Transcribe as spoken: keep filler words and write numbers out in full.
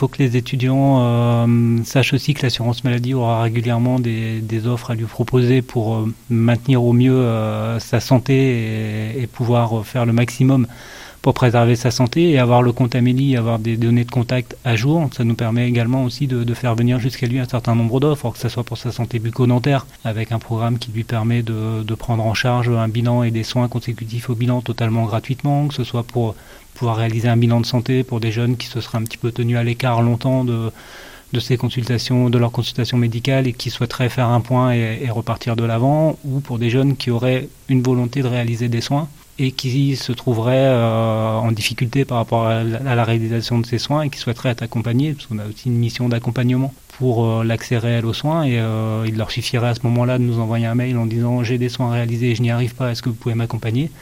faut que les étudiants euh, sachent aussi que l'assurance maladie aura régulièrement des, des offres à lui proposer pour euh, maintenir au mieux euh, sa santé et, et pouvoir faire le maximum pour préserver sa santé et avoir le compte Amélie, avoir des données de contact à jour. Ça nous permet également aussi de, de faire venir jusqu'à lui un certain nombre d'offres, que ce soit pour sa santé bucco-dentaire, avec un programme qui lui permet de, de prendre en charge un bilan et des soins consécutifs au bilan totalement gratuitement, que ce soit pour pouvoir réaliser un bilan de santé pour des jeunes qui se seraient un petit peu tenus à l'écart longtemps de, de ces consultations, de leurs consultations médicales et qui souhaiteraient faire un point et, et repartir de l'avant, ou pour des jeunes qui auraient une volonté de réaliser des soins et qui se trouveraient euh, en difficulté par rapport à la, à la réalisation de ces soins et qui souhaiteraient être accompagnés, parce qu'on a aussi une mission d'accompagnement pour euh, l'accès réel aux soins, et euh, il leur suffirait à ce moment-là de nous envoyer un mail en disant « j'ai des soins réalisés et je n'y arrive pas, est-ce que vous pouvez m'accompagner ?»